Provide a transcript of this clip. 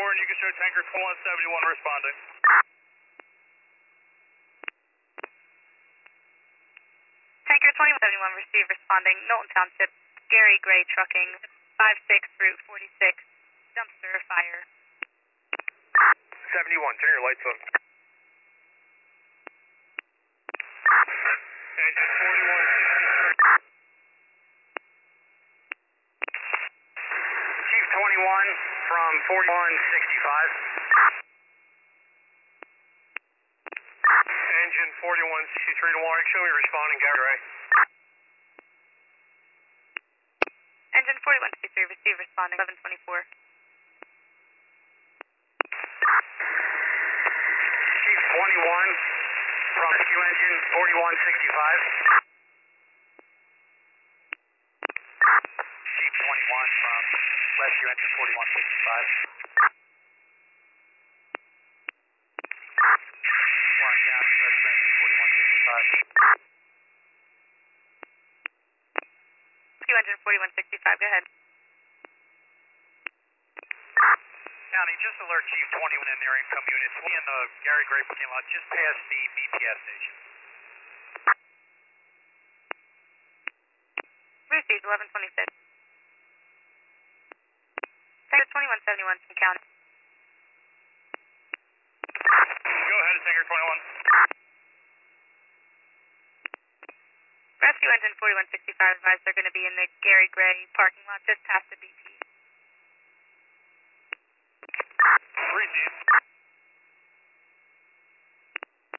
Airborne, you can show tanker 2171 responding. Tanker 2171 receive responding. Knowlton Township, Gary Gray Trucking, 56 Route 46, dumpster fire. 71, turn your lights on. Engine 4163. Chief 21 from 4165. Engine 4163 to warning, show me responding, Gary Gray. Engine 4163 receive responding. 1124. Chief 21 from rescue engine 4165. Chief 21 from rescue engine 4165. Warren County, rescue engine 4165. Rescue engine 4165, go ahead. County, just alert Chief 21 and their income units. We in the Gary Gray parking lot just past the BPS station. Received, 1126. Tanker 2171 from County. Go ahead, tanker 21. Rescue engine 4165 advised they're going to be in the Gary Gray parking lot just past the BP. Received.